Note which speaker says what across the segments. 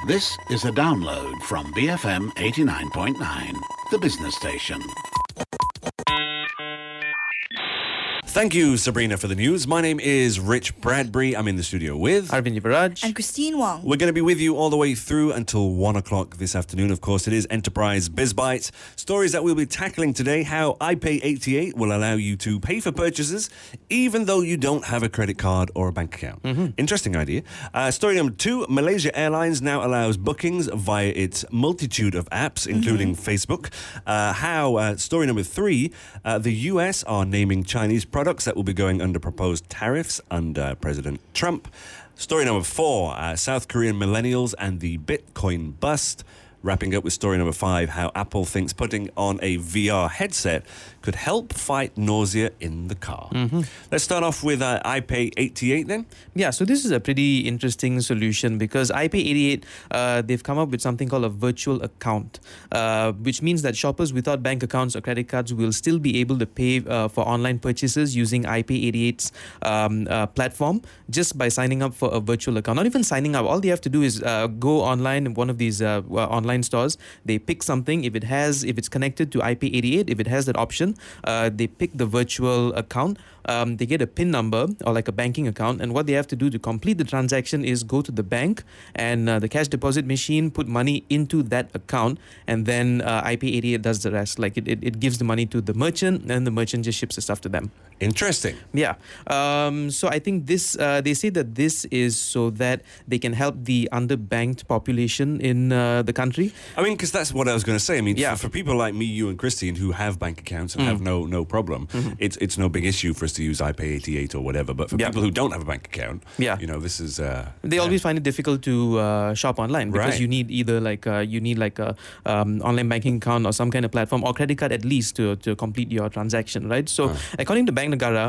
Speaker 1: This is a download from BFM 89.9, the business station.
Speaker 2: Thank you, Sabrina, for the news. My name is Rich Bradbury. I'm in the studio with
Speaker 3: Arvind Yuvaraj
Speaker 4: and Christine Wong.
Speaker 2: We're going to be with you all the way through until 1 o'clock this afternoon. Of course, it is Enterprise BizBytes. Stories that we'll be tackling today: how iPay88 will allow you to pay for purchases even though you don't have a credit card or a bank account. Interesting idea. Story number 2, Malaysia Airlines now allows bookings via its multitude of apps, including Facebook. Story number 3, the US are naming Chinese products that will be going under proposed tariffs under President Trump. Story number 4, South Korean millennials and the Bitcoin bust. Wrapping up with story number 5, how Apple thinks putting on a VR headset could help fight nausea in the car. Let's start off with iPay88 then.
Speaker 3: Yeah, so this is a pretty interesting solution because iPay88, they've come up with something called a virtual account, which means that shoppers without bank accounts or credit cards will still be able to pay for online purchases using iPay88's platform just by signing up for a virtual account. Not even signing up. All they have to do is go online in one of these online stores. They pick something. If it's connected to iPay88, if it has that option, they pick the virtual account. They get a PIN number or like a banking account, and what they have to do to complete the transaction is go to the bank and the cash deposit machine, put money into that account, and then iPay88 does the rest. Like it gives the money to the merchant, and the merchant just ships the stuff to them.
Speaker 2: Interesting.
Speaker 3: Yeah. So I think this, they say that this is so that they can help the underbanked population in the country.
Speaker 2: I mean, because that's what I was going to say. I mean,
Speaker 3: Yeah.
Speaker 2: for people like me, you and Christine who have bank accounts and have no problem, it's no big issue for us to use iPay88 or whatever. But for
Speaker 3: Yeah.
Speaker 2: people who don't have a bank account,
Speaker 3: Yeah.
Speaker 2: this is...
Speaker 3: They always find it difficult to shop online because
Speaker 2: Right.
Speaker 3: you need either a online banking account or some kind of platform or credit card at least to complete your transaction, right? So according to Bank Negara,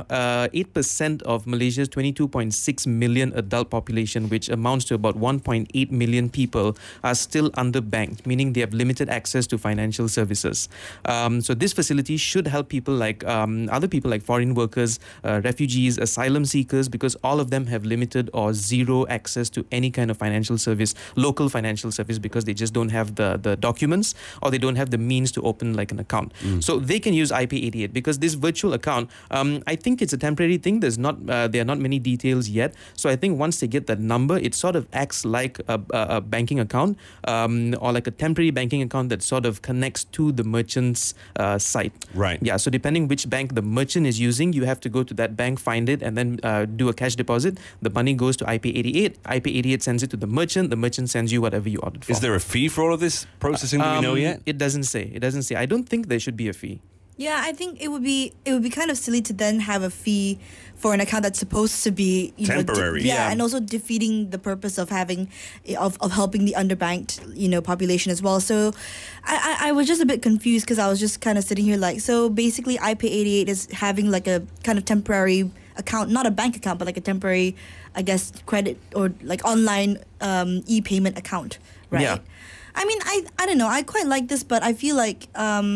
Speaker 3: 8% of Malaysia's 22.6 million adult population, which amounts to about 1.8 million people, are still underbanked, meaning they have limited access to financial services. So this facility should help people like other people like foreign workers, refugees, asylum seekers, because all of them have limited or zero access to any kind of financial service, local financial service, because they just don't have the documents or they don't have the means to open like an account. So they can use iPay88 because this virtual account, I think it's a temporary thing. There are not many details yet. So I think once they get that number, it sort of acts like a banking account or like a temporary banking account that sort of connects to the merchant's site.
Speaker 2: Right.
Speaker 3: Yeah. So depending which bank the merchant is using, you have to go to that bank, find it, and then do a cash deposit. The money goes to iPay88. iPay88 sends it to the merchant. The merchant sends you whatever you ordered for.
Speaker 2: Is there a fee for all of this processing? Do we know yet?
Speaker 3: It doesn't say. I don't think there should be a fee.
Speaker 4: Yeah, I think it would be kind of silly to then have a fee for an account that's supposed to be
Speaker 2: Temporary.
Speaker 4: Yeah, and also defeating the purpose of having of helping the underbanked population as well. So I was just a bit confused because I was just kind of sitting here like, so basically iPay88 is having like a kind of temporary account, not a bank account, but like a temporary, I guess, credit or like online e-payment account, right?
Speaker 3: Yeah.
Speaker 4: I mean, I don't know. I quite like this, but I feel like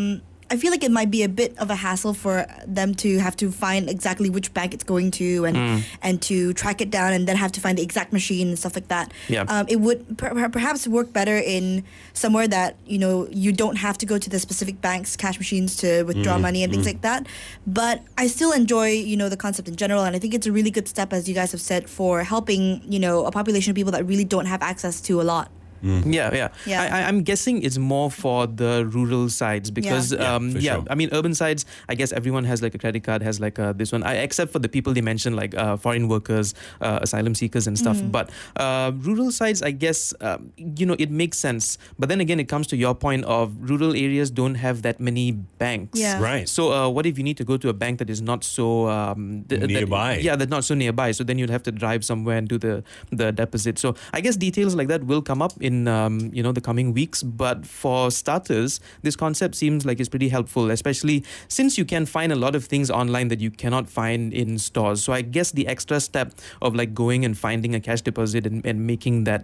Speaker 4: it might be a bit of a hassle for them to have to find exactly which bank it's going to and to track it down and then have to find the exact machine and stuff like that.
Speaker 3: Yeah.
Speaker 4: It would perhaps work better in somewhere that you don't have to go to the specific bank's cash machines to withdraw money and things like that. But I still enjoy the concept in general, and I think it's a really good step, as you guys have said, for helping a population of people that really don't have access to a lot.
Speaker 3: Yeah. I'm guessing it's more for the rural sides because,
Speaker 2: Yeah, for sure.
Speaker 3: I mean, urban sides, I guess everyone has like a credit card, has like this one, except for the people they mentioned, like foreign workers, asylum seekers and stuff. But rural sides, I guess, it makes sense. But then again, it comes to your point of rural areas don't have that many banks.
Speaker 4: Yeah.
Speaker 2: Right.
Speaker 3: So what if you need to go to a bank that is not so...
Speaker 2: Nearby.
Speaker 3: That's not so nearby. So then you'd have to drive somewhere and do the deposit. So I guess details like that will come up in the coming weeks. But for starters, this concept seems like it's pretty helpful, especially since you can find a lot of things online that you cannot find in stores. So I guess the extra step of like going and finding a cash deposit and making that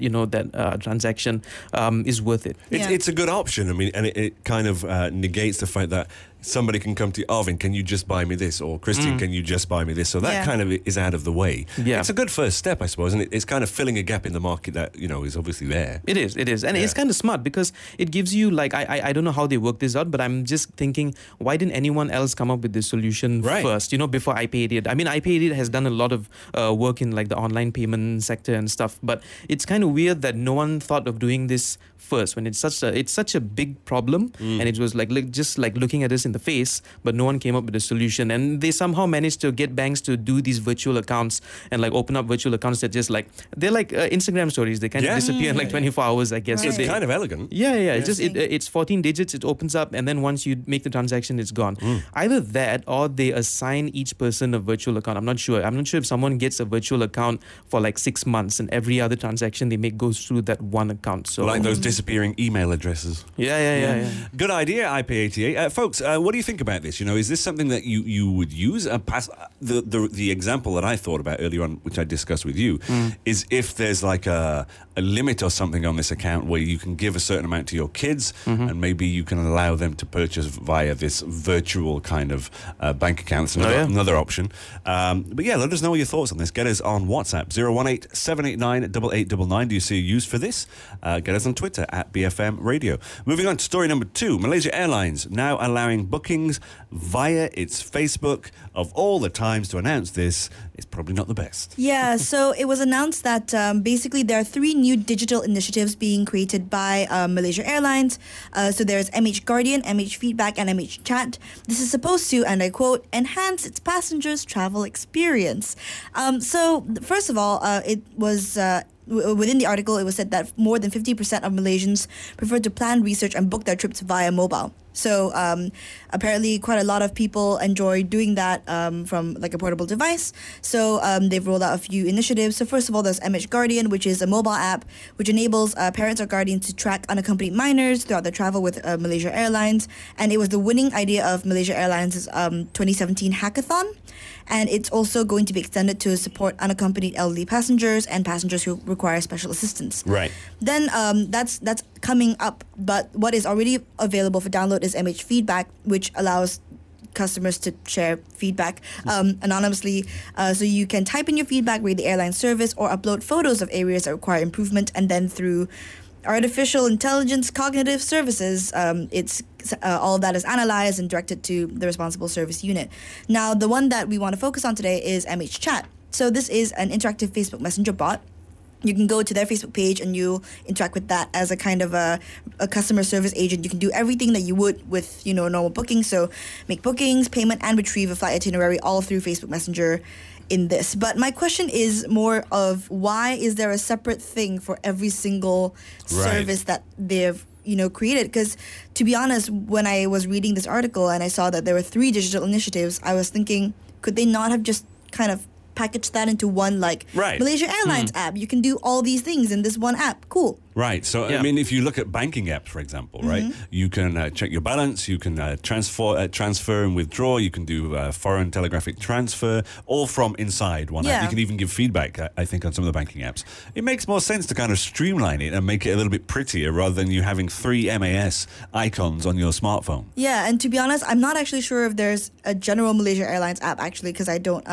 Speaker 3: transaction is worth it.
Speaker 2: It's a good option. I mean, and it kind of negates the fact that somebody can come to you, Arvin, can you just buy me this? Or Christian, can you just buy me this? So that
Speaker 4: Yeah.
Speaker 2: kind of is out of the way.
Speaker 3: Yeah.
Speaker 2: It's a good first step, I suppose, and it's kind of filling a gap in the market that, is obviously there.
Speaker 3: It is, and it's kind of smart because it gives you like I don't know how they work this out, but I'm just thinking, why didn't anyone else come up with this solution
Speaker 2: Right.
Speaker 3: first? Before iPay88. I mean, iPay88 has done a lot of work in like the online payment sector and stuff, but it's kind of weird that no one thought of doing this first when it's such a big problem, and it was like just like looking at us in the face, but no one came up with a solution, and they somehow managed to get banks to do these virtual accounts and like open up virtual accounts that just like they're like Instagram stories. They kind
Speaker 2: Yeah.
Speaker 3: of disappear in like 24 hours, I guess.
Speaker 4: Right.
Speaker 3: So they,
Speaker 2: Kind of elegant.
Speaker 3: yeah. It's 14 digits. It opens up, and then once you make the transaction, it's gone. Either that, or they assign each person a virtual account. I'm not sure. I'm not sure if someone gets a virtual account for like 6 months, and every other transaction they make goes through that one account. So
Speaker 2: Like those disappearing email addresses.
Speaker 3: yeah.
Speaker 2: Good idea, IP88. Folks, what do you think about this? Is this something that you would use? The example that I thought about earlier on, which I discussed with you, is if there's like a limit or something on this account where you can give a certain amount to your kids, and maybe you can allow them to purchase via this virtual kind of bank account. It's another option. But yeah, let us know your thoughts on this. Get us on WhatsApp, 018-789-8899. Do you see a use for this? Get us on Twitter at BFM Radio. Moving on to story number 2. Malaysia Airlines now allowing bookings via its Facebook. Of all the times to announce this, it's probably not the best.
Speaker 4: Yeah, so it was announced that basically there are 3 new digital initiatives being created by Malaysia Airlines. So there's MH Guardian, MH Feedback, and MH Chat. This is supposed to, and I quote, enhance its passengers' travel experience. So first of all, it was... within the article, it was said that more than 50% of Malaysians prefer to plan, research, and book their trips via mobile. So apparently quite a lot of people enjoy doing that from like a portable device. So they've rolled out a few initiatives. So first of all, there's MH Guardian, which is a mobile app which enables parents or guardians to track unaccompanied minors throughout their travel with Malaysia Airlines. And it was the winning idea of Malaysia Airlines' 2017 hackathon. And it's also going to be extended to support unaccompanied elderly passengers and passengers who require special assistance.
Speaker 2: Right.
Speaker 4: Then that's coming up, but what is already available for download is MH Feedback, which allows customers to share feedback anonymously. So you can type in your feedback, rate the airline service, or upload photos of areas that require improvement, and then through artificial intelligence cognitive services, it's all of that is analyzed and directed to the responsible service unit. Now, the one that we want to focus on today is MH Chat. So this is an interactive Facebook Messenger bot. You can go to their Facebook page and you'll interact with that as a kind of a customer service agent. You can do everything that you would with, normal bookings. So make bookings, payment, and retrieve a flight itinerary all through Facebook Messenger in this. But my question is more of, why is there a separate thing for every single service that they've created? Because to be honest, when I was reading this article and I saw that there were 3 digital initiatives, I was thinking, could they not have just kind of package that into one Malaysia Airlines app? You can do all these things in this one app. Cool.
Speaker 2: Right. So, I mean, if you look at banking apps, for example, right, you can check your balance, you can transfer and withdraw, you can do foreign telegraphic transfer, all from inside one app. You can even give feedback, I think, on some of the banking apps. It makes more sense to kind of streamline it and make it a little bit prettier rather than you having 3 MAS icons on your smartphone.
Speaker 4: Yeah, and to be honest, I'm not actually sure if there's a general Malaysia Airlines app, actually, because I don't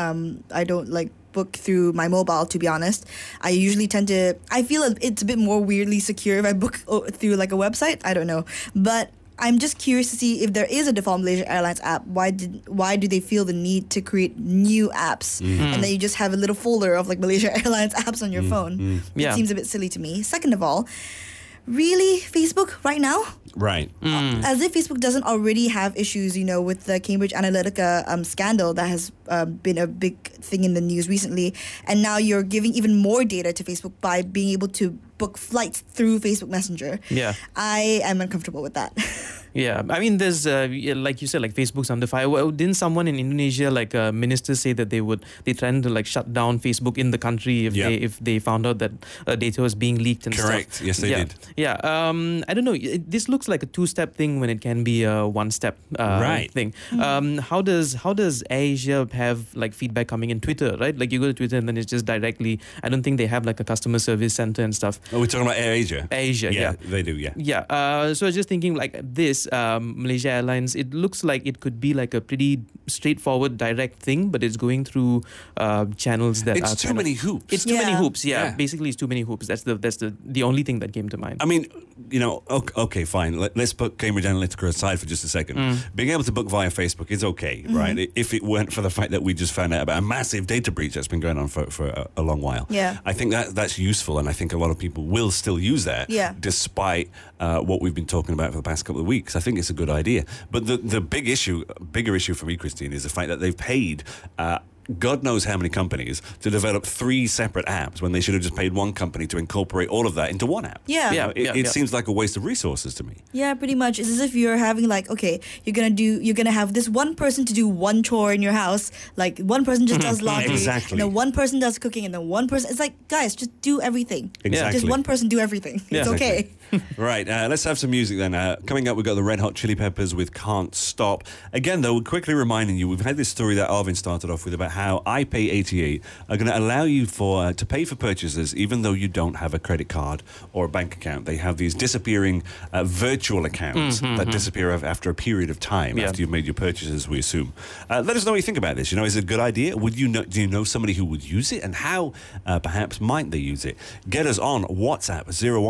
Speaker 4: book through my mobile, to be honest. I usually I feel it's a bit more weirdly secure if I book through like a website. I don't know. But I'm just curious to see if there is a default Malaysia Airlines app. Why do they feel the need to create new apps? And then you just have a little folder of like Malaysia Airlines apps on your phone? It seems a bit silly to me. Second of all, really, Facebook right now?
Speaker 2: Right.
Speaker 4: As if Facebook doesn't already have issues, with the Cambridge Analytica scandal that has been a big thing in the news recently. And now you're giving even more data to Facebook by being able to book flights through Facebook Messenger.
Speaker 3: Yeah.
Speaker 4: I am uncomfortable with that.
Speaker 3: Yeah, I mean, there's like you said, like Facebook's under fire. Well, didn't someone in Indonesia, like ministers, say that they threatened to like shut down Facebook in the country if they found out that data was being leaked and
Speaker 2: Correct.
Speaker 3: stuff?
Speaker 2: Yes, they did.
Speaker 3: Yeah. I don't know. This looks like a 2-step thing when it can be a 1-step thing. How does AirAsia have like feedback coming in Twitter, right? Like you go to Twitter and then it's just directly. I don't think they have like a customer service center and stuff.
Speaker 2: Oh, we're talking about AirAsia.
Speaker 3: Asia, yeah.
Speaker 2: They do, yeah.
Speaker 3: Yeah. So I was just thinking like this, Malaysia Airlines, it looks like it could be like a pretty straightforward, direct thing, but it's going through channels that
Speaker 2: It's
Speaker 3: are
Speaker 2: too
Speaker 3: kind
Speaker 2: many
Speaker 3: of,
Speaker 2: hoops.
Speaker 3: It's too many
Speaker 4: Yeah.
Speaker 3: hoops. Yeah.
Speaker 2: Yeah.
Speaker 3: Basically, it's too many hoops. That's the only thing that came to mind.
Speaker 2: I mean, okay, fine. Let's put Cambridge Analytica aside for just a second. Being able to book via Facebook is okay, right? If it weren't for the fact that we just found out about a massive data breach that's been going on for a long while.
Speaker 4: Yeah.
Speaker 2: I think that's useful, and I think a lot of people will still use that,
Speaker 4: Yeah.
Speaker 2: despite what we've been talking about for the past couple of weeks. I think it's a good idea. But the bigger issue for me, Christine, is the fact that they've paid God knows how many companies to develop 3 separate apps when they should have just paid one company to incorporate all of that into one app.
Speaker 4: Yeah.
Speaker 2: You know,
Speaker 3: Yeah,
Speaker 2: it
Speaker 3: yeah.
Speaker 2: seems like a waste of resources to me.
Speaker 4: Yeah, pretty much. It's as if you're having like, okay, you're gonna have this one person to do one chore in your house. Like one person just does laundry,
Speaker 2: Exactly.
Speaker 4: and then one person does cooking, and then one person. It's like, guys, just do everything.
Speaker 2: Exactly.
Speaker 4: Just one person do everything. It's okay.
Speaker 2: Right, let's have some music then. Coming up, we've got the Red Hot Chili Peppers with Can't Stop. Again, though, quickly reminding you, we've had this story that Arvin started off with about how iPay88 are going to allow you to pay for purchases even though you don't have a credit card or a bank account. They have these disappearing virtual accounts that disappear after a period of time,
Speaker 3: Yeah.
Speaker 2: after you've made your purchases, we assume. Let us know what you think about this. You know, is it a good idea? Do you know somebody who would use it, and how perhaps might they use it? Get us on WhatsApp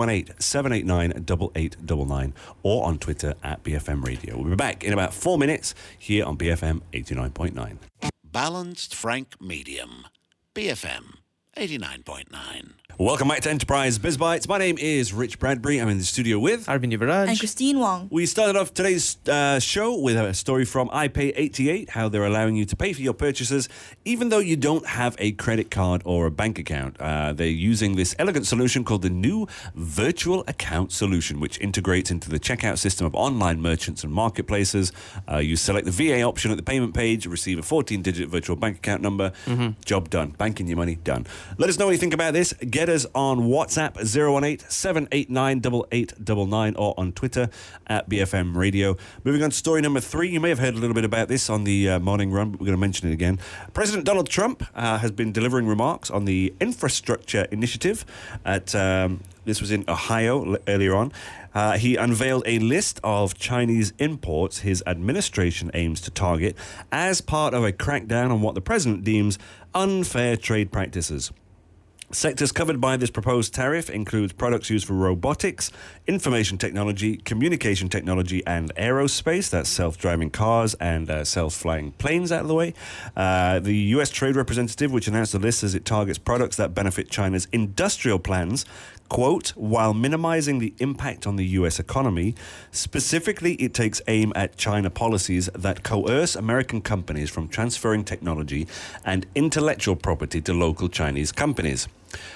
Speaker 2: 018-789-8899 or on Twitter at BFM Radio. We'll be back in about 4 minutes here on BFM 89.9.
Speaker 1: Balanced Frank Medium. BFM 89.9.
Speaker 2: Welcome back to Enterprise BizBytes. My name is Rich Bradbury. I'm in the studio with...
Speaker 3: Arvind Yuvaraj.
Speaker 4: And Christine Wong.
Speaker 2: We started off today's show with a story from iPay88, how they're allowing you to pay for your purchases even though you don't have a credit card or a bank account. They're using this elegant solution called the new Virtual Account Solution, which integrates into the checkout system of online merchants and marketplaces. You select the VA option at the payment page, receive a 14-digit virtual bank account number. Job done. Banking your money, done. Let us know what you think about this. Get us on WhatsApp 018-789-8899 or on Twitter at BFM Radio. Moving on to story number 3. You may have heard a little bit about this on the morning run, but we're going to mention it again. President Donald Trump has been delivering remarks on the infrastructure initiative at this was in Ohio earlier on. He unveiled a list of Chinese imports his administration aims to target as part of a crackdown on what the president deems unfair trade practices. Sectors covered by this proposed tariff include products used for robotics, information technology, communication technology, and aerospace. That's self-driving cars and self-flying planes out of the way. The U.S. Trade Representative, which announced the list, says it targets products that benefit China's industrial plans, quote, while minimizing the impact on the U.S. economy. Specifically, it takes aim at China policies that coerce American companies from transferring technology and intellectual property to local Chinese companies.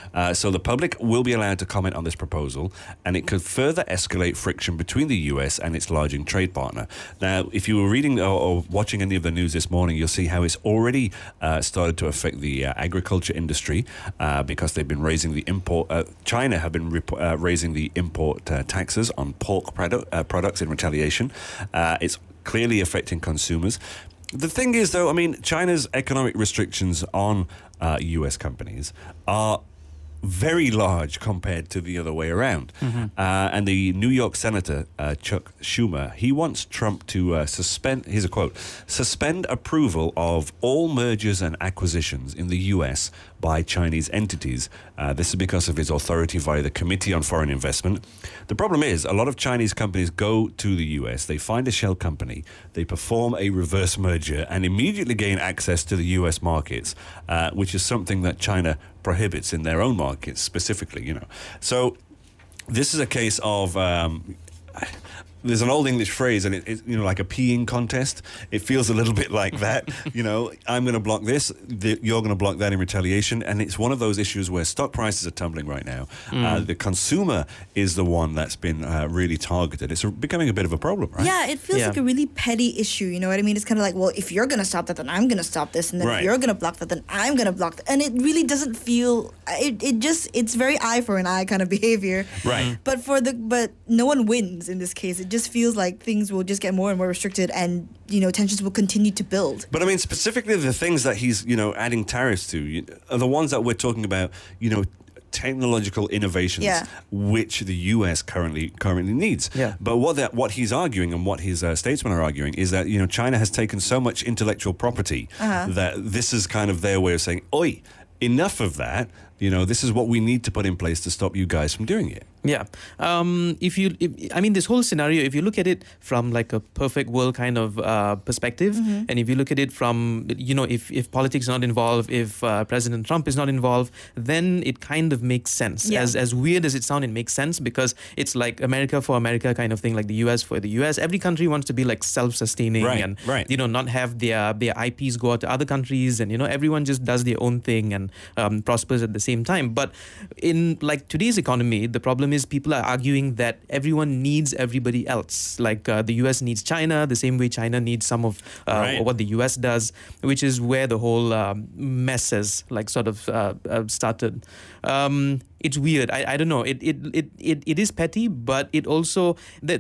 Speaker 2: So the public will be allowed to comment on this proposal, and it could further escalate friction between the US and its largest trade partner. Now, if you were reading or watching any of the news this morning, you'll see how it's already started to affect the agriculture industry because they've been raising the import. China have been raising the import taxes on pork products in retaliation. It's clearly affecting consumers. The thing is, though, I mean, China's economic restrictions on US companies are very large compared to the other way around. And the New York Senator, Chuck Schumer, he wants Trump to suspend, here's a quote, suspend approval of all mergers and acquisitions in the U.S. by Chinese entities. This is because of his authority via the Committee on Foreign Investment. The problem is, a lot of Chinese companies go to the U.S., they find a shell company, they perform a reverse merger and immediately gain access to the U.S. markets, which is something that China prohibits in their own markets specifically, you know. So this is a case of there's an old English phrase, and it's you know, like a peeing contest. It feels a little bit like that. You know, I'm going to block this, you're going to block that in retaliation, and it's one of those issues where stock prices are tumbling right now. The consumer is the one that's been really targeted. It's becoming a bit of a problem, right?
Speaker 4: Yeah, it feels like a really petty issue. You know what I mean? It's kind of like, well, if you're going to stop that, then I'm going to stop this, and then if you're going to block that, then I'm going to block that. And it really doesn't feel. It's very eye for an eye kind of behavior.
Speaker 2: Right.
Speaker 4: But no one wins in this case. It just feels like things will just get more and more restricted, and you know, tensions will continue to build.
Speaker 2: But I mean, specifically the things that he's, you know, adding tariffs to are the ones that we're talking about, you know, technological innovations
Speaker 4: Yeah.
Speaker 2: which the US currently needs.
Speaker 3: Yeah.
Speaker 2: But what he's arguing and what his statesmen are arguing is that China has taken so much intellectual property that this is kind of their way of saying, "Oi, enough of that. This is what we need to put in place to stop you guys from doing it."
Speaker 3: Yeah. This whole scenario, if you look at it from like a perfect world kind of perspective, and if you look at it from, if politics is not involved, if President Trump is not involved, then it kind of makes sense.
Speaker 4: Yeah.
Speaker 3: As weird as it sounds, it makes sense because it's like America for America kind of thing, like the US for the US. Every country wants to be like self-sustaining and, not have their IPs go out to other countries and, everyone just does their own thing and prospers at the same time. But in like today's economy, the problem is people are arguing that everyone needs everybody else. Like the US needs China the same way China needs some of what the US does, which is where the whole mess has like sort of started. It's weird. I don't know. It is petty, but it also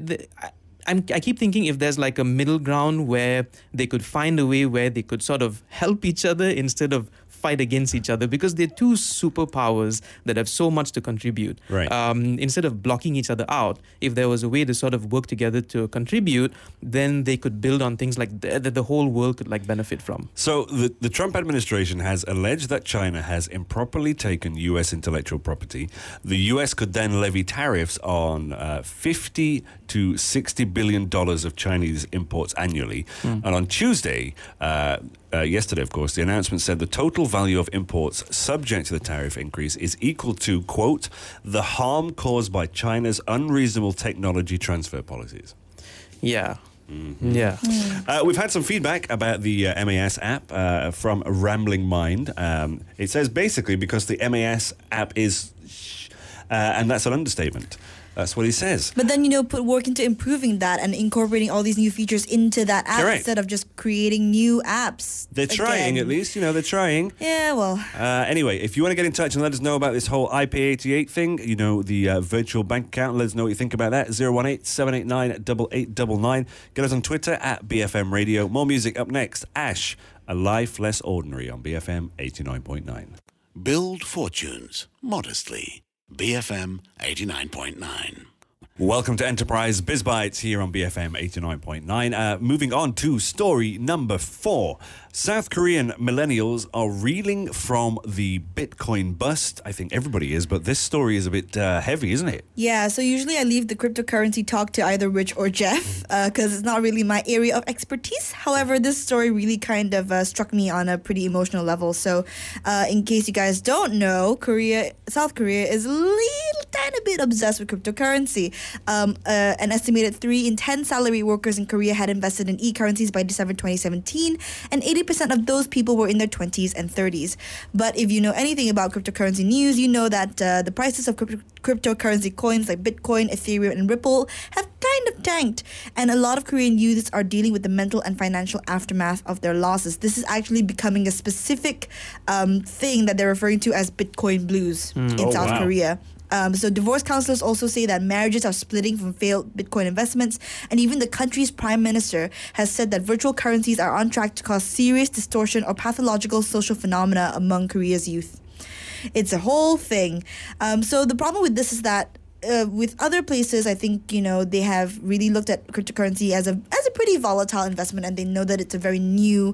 Speaker 3: I keep thinking if there's like a middle ground where they could find a way where they could sort of help each other instead of fight against each other, because they're two superpowers that have so much to contribute.
Speaker 2: Right.
Speaker 3: Instead of blocking each other out, if there was a way to sort of work together to contribute, then they could build on things like that the whole world could like benefit from.
Speaker 2: So the Trump administration has alleged that China has improperly taken U.S. intellectual property. The U.S. could then levy tariffs on $50 to $60 billion of Chinese imports annually. And on Tuesday, yesterday, of course, the announcement said the total value of imports subject to the tariff increase is equal to, quote, the harm caused by China's unreasonable technology transfer policies.
Speaker 3: Yeah. Yeah.
Speaker 2: We've had some feedback about the MAS app from Rambling Mind. It says basically because the MAS app is, and that's an understatement. That's what he says.
Speaker 4: But then, put work into improving that and incorporating all these new features into that app instead of just creating new apps.
Speaker 2: They're trying, at least. They're trying.
Speaker 4: Yeah, well.
Speaker 2: Anyway, if you want to get in touch and let us know about this whole IP88 thing, the virtual bank account, let us know what you think about that. 018-789-8899. Get us on Twitter at BFM Radio. More music up next. Ash, A Life Less Ordinary on BFM 89.9.
Speaker 1: Build fortunes modestly. BFM 89.9.
Speaker 2: Welcome to Enterprise BizBytes here on BFM 89.9. Moving on to story number 4. South Korean millennials are reeling from the Bitcoin bust. I think everybody is, but this story is a bit heavy, isn't it?
Speaker 4: Yeah, so usually I leave the cryptocurrency talk to either Rich or Jeff because it's not really my area of expertise. However, this story really kind of struck me on a pretty emotional level. So in case you guys don't know, South Korea is a little tiny bit obsessed with cryptocurrency. An estimated 3 in 10 salary workers in Korea had invested in e-currencies by December 2017, and 80% of those people were in their 20s and 30s. But if you know anything about cryptocurrency news, you know that the prices of cryptocurrency coins like Bitcoin, Ethereum, and Ripple have kind of tanked, and a lot of Korean youths are dealing with the mental and financial aftermath of their losses. This is actually becoming a specific thing that they're referring to as Bitcoin blues in South Korea. So divorce counselors also say that marriages are splitting from failed Bitcoin investments, and even the country's prime minister has said that virtual currencies are on track to cause serious distortion or pathological social phenomena among Korea's youth. It's a whole thing. So the problem with this is that with other places, I think, they have really looked at cryptocurrency as a pretty volatile investment, and they know that it's a very new,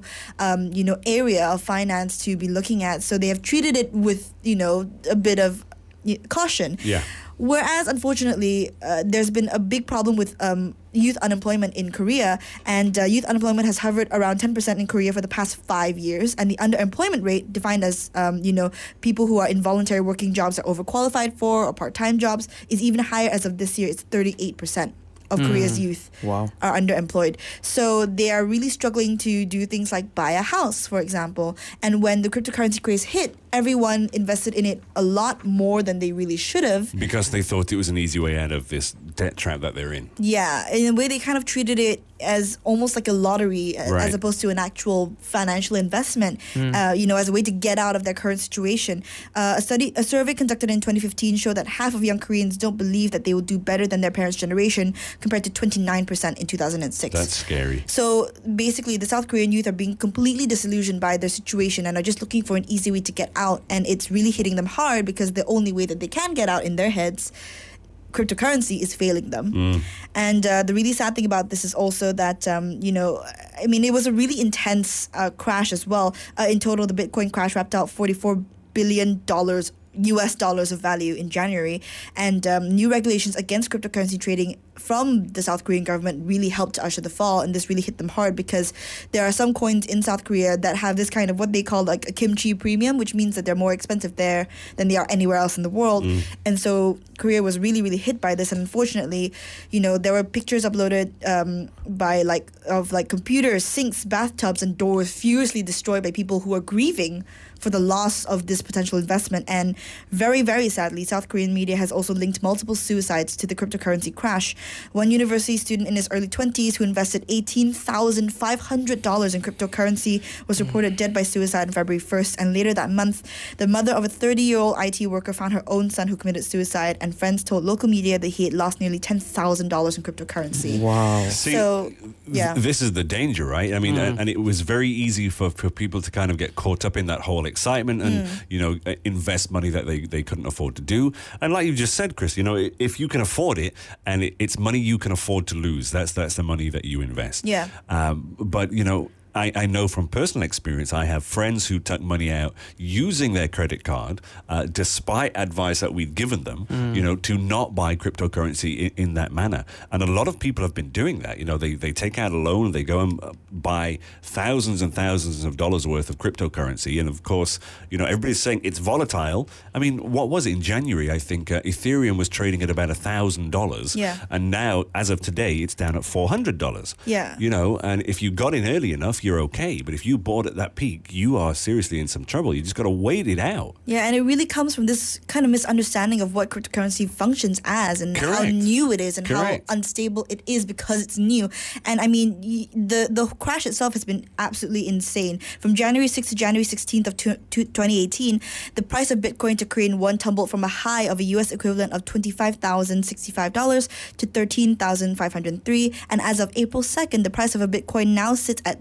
Speaker 4: area of finance to be looking at. So they have treated it with, a bit of caution.
Speaker 2: Yeah.
Speaker 4: Whereas, unfortunately, there's been a big problem with youth unemployment in Korea, and youth unemployment has hovered around 10% in Korea for the past 5 years, and the underemployment rate, defined as people who are in voluntary working jobs are overqualified for, or part-time jobs, is even higher. As of this year, it's 38% of Korea's youth are underemployed. So they are really struggling to do things like buy a house, for example. And when the cryptocurrency craze hit, everyone invested in it a lot more than they really should have.
Speaker 2: Because they thought it was an easy way out of this debt trap that they're in.
Speaker 4: Yeah, in a way they kind of treated it as almost like a lottery
Speaker 2: Right.
Speaker 4: as opposed to an actual financial investment, as a way to get out of their current situation. A survey conducted in 2015 showed that half of young Koreans don't believe that they will do better than their parents' generation, compared to 29% in 2006.
Speaker 2: That's scary.
Speaker 4: So basically, the South Korean youth are being completely disillusioned by their situation and are just looking for an easy way to get out. And it's really hitting them hard because the only way that they can get out in their heads, cryptocurrency, is failing them. And the really sad thing about this is also that, it was a really intense crash as well. In total, the Bitcoin crash wrapped out $44 billion US dollars of value in January, and new regulations against cryptocurrency trading from the South Korean government really helped to usher the fall, and this really hit them hard because there are some coins in South Korea that have this kind of what they call like a kimchi premium, which means that they're more expensive there than they are anywhere else in the world. And so Korea was really, really hit by this, and unfortunately, there were pictures uploaded of computers, sinks, bathtubs, and doors furiously destroyed by people who are grieving for the loss of this potential investment. And very, very sadly, South Korean media has also linked multiple suicides to the cryptocurrency crash. One university student in his early 20s who invested $18,500 in cryptocurrency was reported dead by suicide on February 1st. And later that month, the mother of a 30-year-old IT worker found her own son who committed suicide, and friends told local media that he had lost nearly $10,000 in cryptocurrency.
Speaker 3: Wow.
Speaker 2: See,
Speaker 4: So, yeah.
Speaker 2: this is the danger, right? I mean, and it was very easy for people to kind of get caught up in that whole excitement and, invest money that they couldn't afford to do. And like you just said, Chris, if you can afford it and it's money you can afford to lose, that's the money that you invest.
Speaker 4: Yeah.
Speaker 2: But, I know from personal experience, I have friends who took money out using their credit card, despite advice that we'd given them, to not buy cryptocurrency in that manner. And a lot of people have been doing that. They take out a loan, they go and buy thousands and thousands of dollars worth of cryptocurrency. And of course, everybody's saying it's volatile. I mean, what was it in January? I think Ethereum was trading at about $1,000.
Speaker 4: Yeah.
Speaker 2: And now, as of today, it's down at $400.
Speaker 4: Yeah.
Speaker 2: And if you got in early enough, you're okay. But if you bought at that peak, you are seriously in some trouble. You just got to wait it out.
Speaker 4: Yeah, and it really comes from this kind of misunderstanding of what cryptocurrency functions as and how
Speaker 2: Correct.
Speaker 4: new it is and
Speaker 2: Correct.
Speaker 4: how unstable it is because it's new. And I mean, the crash itself has been absolutely insane. From January 6th to January 16th of 2018, the price of Bitcoin to Korean won tumbled from a high of a US equivalent of $25,065 to $13,503. And as of April 2nd, the price of a Bitcoin now sits at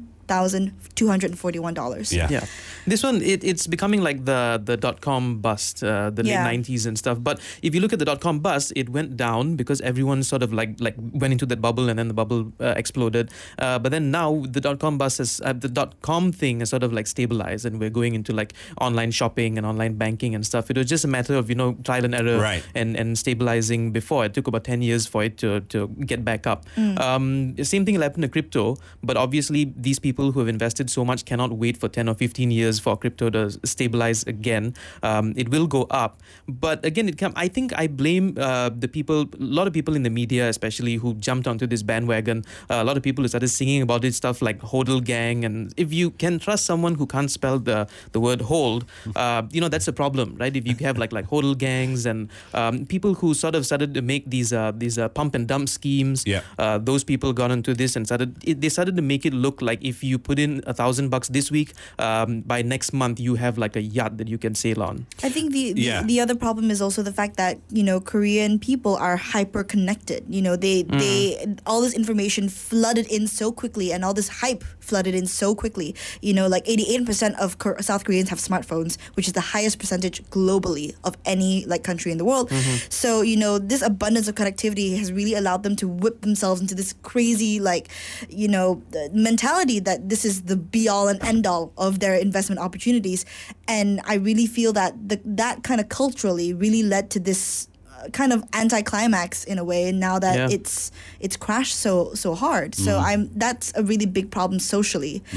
Speaker 4: $7,241.
Speaker 2: Yeah.
Speaker 3: This one, it's becoming like the dot-com bust, the late 90s and stuff. But if you look at the dot-com bust, it went down because everyone sort of like went into that bubble, and then the bubble exploded. But then now the dot-com bust the dot-com thing is sort of like stabilized, and we're going into like online shopping and online banking and stuff. It was just a matter of, trial and error,
Speaker 2: Right.
Speaker 3: and stabilizing before. It took about 10 years for it to get back up. Same thing will happen to crypto, but obviously these people who have invested so much cannot wait for 10 or 15 years for crypto to stabilize again. It will go up. But again, I think I blame a lot of people in the media, especially, who jumped onto this bandwagon. A lot of people who started singing about it, stuff like hodl gang. And if you can trust someone who can't spell the word hold, that's a problem, right? If you have like hodl gangs and people who sort of started to make these pump and dump schemes, those people got into this and they started to make it look like if you put in $1,000 this week, by next month you have like a yacht that you can sail on.
Speaker 4: I think the other problem is also the fact that Korean people are hyper connected. They all this information flooded in so quickly, and all this hype flooded in so quickly. Like 88% of South Koreans have smartphones, which is the highest percentage globally of any country in the world. So this abundance of connectivity has really allowed them to whip themselves into this crazy mentality that this is the be all and end all of their investment opportunities. And I really feel that that kind of culturally really led to this kind of anticlimax in a way. Now that it's crashed so hard, so that's a really big problem socially.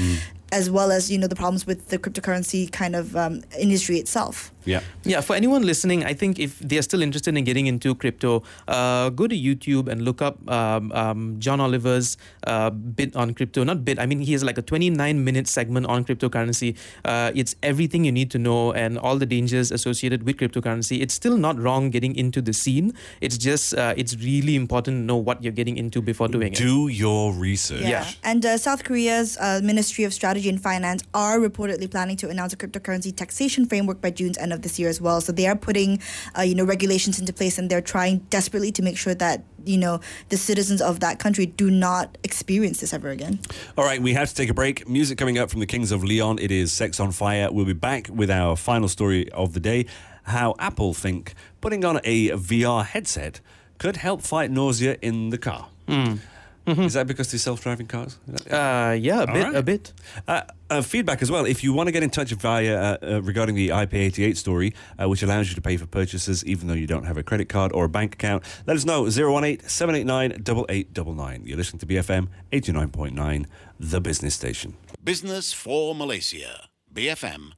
Speaker 4: as well as the problems with the cryptocurrency kind of industry itself.
Speaker 3: Yeah, for anyone listening, I think if they're still interested in getting into crypto, go to YouTube and look up John Oliver's bit on crypto. Not bit, I mean, he has like a 29-minute segment on cryptocurrency. It's everything you need to know and all the dangers associated with cryptocurrency. It's still not wrong getting into the scene. It's just, it's really important to know what you're getting into before doing it.
Speaker 2: Do your research.
Speaker 3: Yeah.
Speaker 4: And South Korea's Ministry of Strategy and Finance are reportedly planning to announce a cryptocurrency taxation framework by June's end of this year as well. So they are putting, regulations into place, and they're trying desperately to make sure that, the citizens of that country do not experience this ever again.
Speaker 2: All right, we have to take a break. Music coming up from the Kings of Leon. It is Sex on Fire. We'll be back with our final story of the day, how Apple think putting on a VR headset could help fight nausea in the car. Is that because they're self-driving cars?
Speaker 3: Yeah, a bit.
Speaker 2: Feedback as well. If you want to get in touch via regarding the iPay88 story, which allows you to pay for purchases even though you don't have a credit card or a bank account, let us know. 018-789-8899. You're listening to BFM 89.9, the business station.
Speaker 1: Business for Malaysia. BFM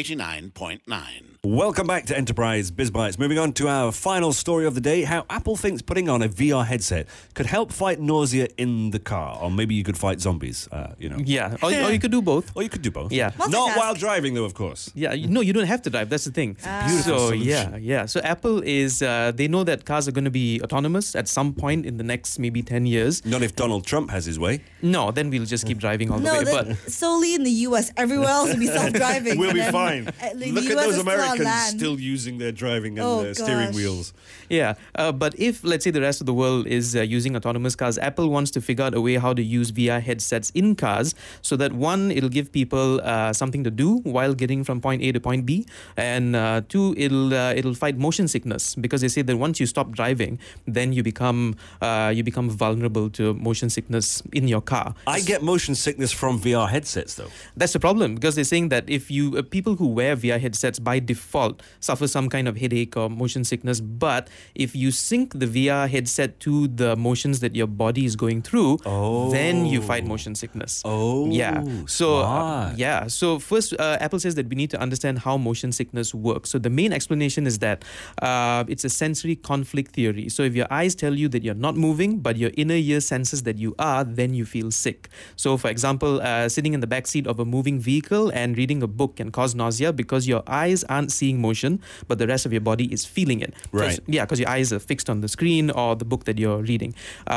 Speaker 1: 89.9.
Speaker 2: Welcome back to Enterprise BizBytes. Moving on to our final story of the day, how Apple thinks putting on a VR headset could help fight nausea in the car. Or maybe you could fight zombies,
Speaker 3: Yeah, or you could do both.
Speaker 2: Or you could do both.
Speaker 3: Yeah.
Speaker 2: Not
Speaker 4: Multitask.
Speaker 2: while driving, though, of course.
Speaker 3: Yeah, you don't have to drive. That's the thing.
Speaker 2: Beautiful
Speaker 3: So
Speaker 2: solution.
Speaker 3: yeah. So Apple is they know that cars are going to be autonomous at some point in the next maybe 10 years.
Speaker 2: Not if Donald Trump has his way.
Speaker 3: No, then we'll just keep driving all the
Speaker 4: No,
Speaker 3: way. But
Speaker 4: solely in the U.S. Everywhere else will be self-driving.
Speaker 2: We'll
Speaker 4: and
Speaker 2: be
Speaker 4: then,
Speaker 2: fine.
Speaker 4: The
Speaker 2: Look at
Speaker 4: US
Speaker 2: those
Speaker 4: is still on
Speaker 2: Americans
Speaker 4: land.
Speaker 2: still using their driving and
Speaker 4: Oh,
Speaker 2: their steering
Speaker 4: gosh.
Speaker 2: wheels.
Speaker 3: yeah, but if let's say the rest of the world is using autonomous cars, Apple wants to figure out a way how to use VR headsets in cars so that one, it'll give people something to do while getting from point A to point B, and two, it'll fight motion sickness, because they say that once you stop driving, then you become vulnerable to motion sickness in your car.
Speaker 2: I get motion sickness from VR headsets, though.
Speaker 3: That's the problem, because they're saying that if you people who wear VR headsets by default suffer some kind of headache or motion sickness, but if you sync the VR headset to the motions that your body is going through, then you fight motion sickness. Yeah. So
Speaker 2: smart.
Speaker 3: So first, Apple says that we need to understand how motion sickness works. So the main explanation is that it's a sensory conflict theory. So if your eyes tell you that you're not moving, but your inner ear senses that you are, then you feel sick. So for example, sitting in the backseat of a moving vehicle and reading a book can cause nausea because your eyes aren't seeing motion, but the rest of your body is feeling it.
Speaker 2: Right.
Speaker 3: Because your eyes are fixed on the screen or the book that you're reading.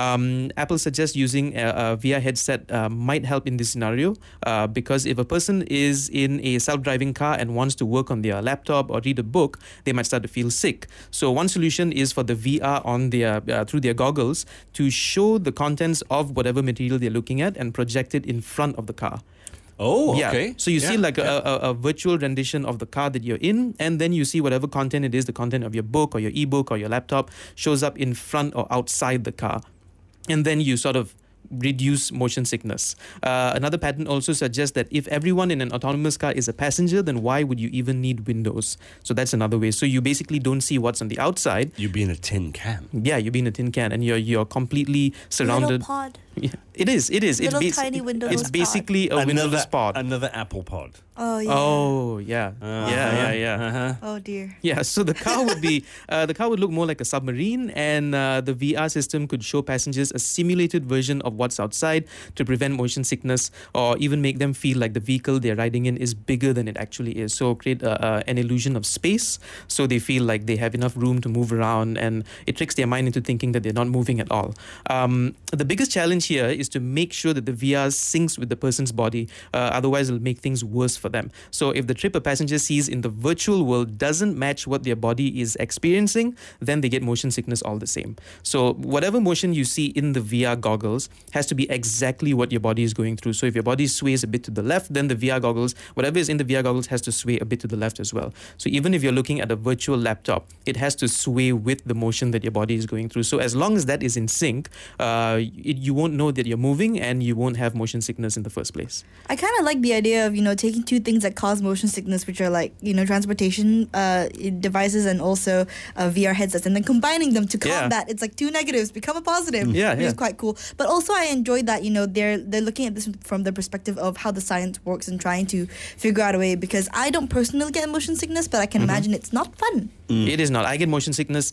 Speaker 3: Apple suggests using a VR headset might help in this scenario because if a person is in a self-driving car and wants to work on their laptop or read a book, they might start to feel sick. So one solution is for the VR on their through their goggles to show the contents of whatever material they're looking at and project it in front of the car.
Speaker 2: Oh,
Speaker 3: Yeah.
Speaker 2: okay.
Speaker 3: So you see like a virtual rendition of the car that you're in, and then you see whatever content it is, the content of your book or your ebook or your laptop shows up in front or outside the car. And then you sort of reduce motion sickness. Another patent also suggests that if everyone in an autonomous car is a passenger, then why would you even need windows? So that's another way. So you basically don't see what's on the outside.
Speaker 2: You'd be in a tin can.
Speaker 3: Yeah, you'll be in a tin can and you're completely surrounded.
Speaker 4: Little pod.
Speaker 3: Yeah, it is.
Speaker 4: Little tiny windowless
Speaker 3: It's basically a windowless pod.
Speaker 2: Another Apple pod.
Speaker 4: Oh yeah.
Speaker 3: Oh yeah, yeah.
Speaker 4: Oh dear.
Speaker 3: Yeah, so the car would be the car would look more like a submarine, and the VR system could show passengers a simulated version of what's outside to prevent motion sickness, or even make them feel like the vehicle they're riding in is bigger than it actually is. So create an illusion of space, so they feel like they have enough room to move around, and it tricks their mind into thinking that they're not moving at all. The biggest challenge here is to make sure that the VR syncs with the person's body. Otherwise, it'll make things worse for them. So if the trip a passenger sees in the virtual world doesn't match what their body is experiencing, then they get motion sickness all the same. So whatever motion you see in the VR goggles has to be exactly what your body is going through. So if your body sways a bit to the left, then the VR goggles, whatever is in the VR goggles has to sway a bit to the left as well. So even if you're looking at a virtual laptop, it has to sway with the motion that your body is going through. So as long as that is in sync, you won't won't know that you're moving and you won't have motion sickness in the first place.
Speaker 4: I kind of like the idea of, taking two things that cause motion sickness, which are like, transportation devices and also VR headsets, and then combining them to combat. It's like two negatives become a positive, which is quite cool. But also I enjoyed that, they're looking at this from the perspective of how the science works and trying to figure out a way, because I don't personally get motion sickness, but I can imagine it's not fun.
Speaker 3: It is not. I get motion sickness.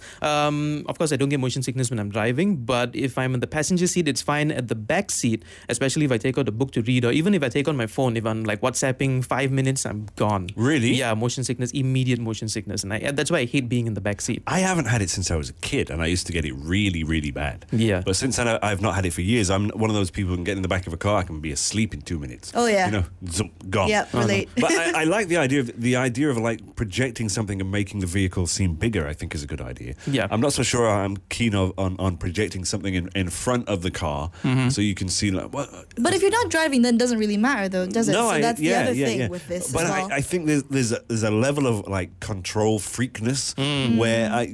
Speaker 3: Of course, I don't get motion sickness when I'm driving, but if I'm in the passenger seat, it's fine. At the back seat, especially if I take out a book to read, or even if I take on my phone, if I'm like WhatsApping 5 minutes, I'm gone.
Speaker 2: Really?
Speaker 3: Yeah, motion sickness, immediate motion sickness. And that's why I hate being in the back seat.
Speaker 2: I haven't had it since I was a kid, and I used to get it really, really bad.
Speaker 3: Yeah.
Speaker 2: But since then, I've not had it for years. I'm one of those people who can get in the back of a car, I can be asleep in 2 minutes.
Speaker 4: Oh, yeah.
Speaker 2: Gone.
Speaker 4: Yeah, relate.
Speaker 2: But I like the idea of like projecting something and making the vehicle seem bigger. I think is a good idea.
Speaker 3: Yeah.
Speaker 2: I'm not so sure I'm keen on projecting something in front of the car so you can see like what.
Speaker 4: But if you're not driving, then it doesn't really matter though, does it?
Speaker 2: No,
Speaker 4: so that's the other thing with this
Speaker 2: But
Speaker 4: as well.
Speaker 2: I think there's a level of like control freakness where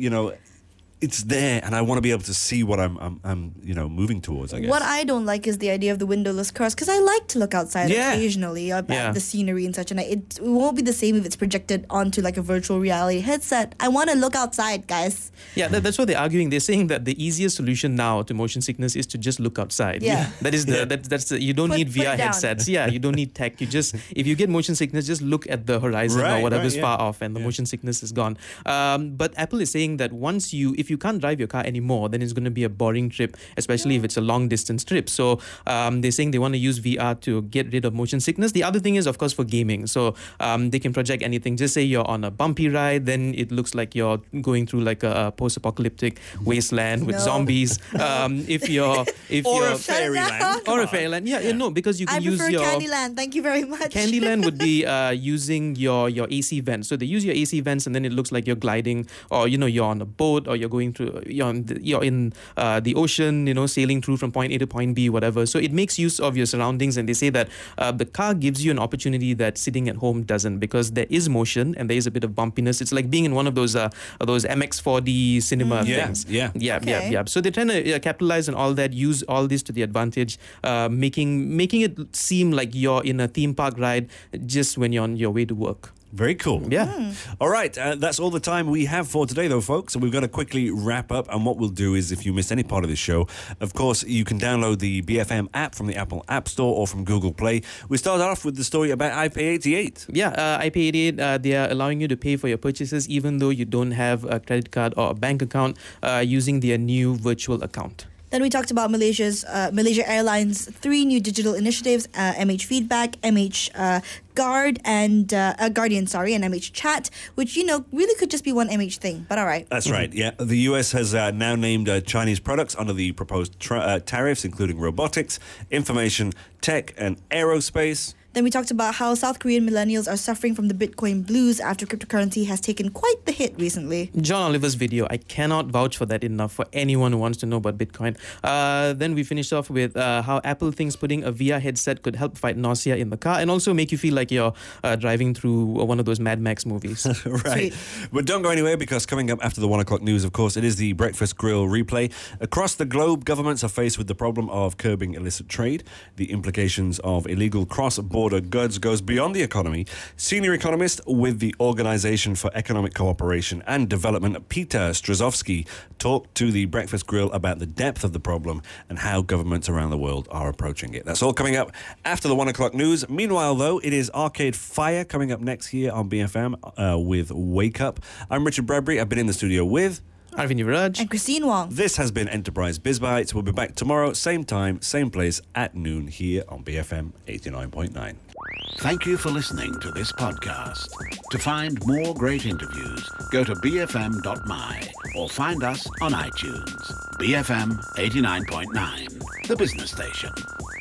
Speaker 2: it's there, and I want to be able to see what I'm moving towards, I guess.
Speaker 4: What I don't like is the idea of the windowless cars, because I like to look outside occasionally at the scenery and such, and it won't be the same if it's projected onto like a virtual reality headset. I want to look outside, guys.
Speaker 3: Yeah, that's what they're arguing. They're saying that the easiest solution now to motion sickness is to just look outside.
Speaker 4: Yeah.
Speaker 3: That is that's you don't need VR headsets. Yeah, you don't need tech. You just, if you get motion sickness, just look at the horizon or whatever's far off, and the motion sickness is gone. But Apple is saying that if you can't drive your car anymore, then it's going to be a boring trip, especially if it's a long distance trip. So they're saying they want to use VR to get rid of motion sickness. The other thing is, of course, for gaming. So they can project anything. Just say you're on a bumpy ride, then it looks like you're going through like a post-apocalyptic wasteland with zombies. If you're
Speaker 2: a fairyland.
Speaker 3: Or a fairyland. Yeah, because you can use your...
Speaker 4: I prefer Candyland. Thank you very much.
Speaker 3: Candyland would be using your AC vents. So they use your AC vents, and then it looks like you're gliding, or you're on a boat, or you're going through, you're in the ocean, sailing through from point A to point B, whatever. So it makes use of your surroundings, and they say that the car gives you an opportunity that sitting at home doesn't, because there is motion and there is a bit of bumpiness. It's like being in one of those MX4D cinema things. Yeah. So they're trying to capitalize on all that, use all this to the advantage, making it seem like you're in a theme park ride just when you're on your way to work.
Speaker 2: Very cool.
Speaker 3: Yeah.
Speaker 2: All right. That's all the time we have for today, though, folks. So we've got to quickly wrap up. And what we'll do is, if you missed any part of this show, of course, you can download the BFM app from the Apple App Store or from Google Play. We start off with the story about iPay88.
Speaker 3: Yeah, iPay88, they are allowing you to pay for your purchases even though you don't have a credit card or a bank account using their new virtual account.
Speaker 4: Then we talked about Malaysia Airlines' 3 new digital initiatives, MH Feedback, MH Guardian, and MH Chat, which, really could just be one MH thing, but all right.
Speaker 2: That's right, yeah. The US has now named Chinese products under the proposed tariffs, including robotics, information, tech, and aerospace.
Speaker 4: Then we talked about how South Korean millennials are suffering from the Bitcoin blues after cryptocurrency has taken quite the hit recently.
Speaker 3: John Oliver's video, I cannot vouch for that enough for anyone who wants to know about Bitcoin. Then we finished off with how Apple thinks putting a VR headset could help fight nausea in the car and also make you feel like you're driving through one of those Mad Max movies.
Speaker 2: Right. But don't go anywhere, because coming up after the 1 o'clock news, of course, it is the Breakfast Grill replay. Across the globe, governments are faced with the problem of curbing illicit trade. The implications of illegal cross-border goods goes beyond the economy. Senior economist with the Organization for Economic Cooperation and Development, Peter Strozowski, talked to the Breakfast Grill about the depth of the problem and how governments around the world are approaching it. That's all coming up after the 1 o'clock news. Meanwhile, though, it is Arcade Fire coming up next here on BFM with Wake Up. I'm Richard Bradbury. I've been in the studio with
Speaker 3: Arvind Yuvraj
Speaker 4: and Christine Wong.
Speaker 2: This has been Enterprise BizBytes. We'll be back tomorrow, same time, same place at noon here on BFM 89.9.
Speaker 1: Thank you for listening to this podcast. To find more great interviews, go to bfm.my or find us on iTunes. BFM 89.9, the business station.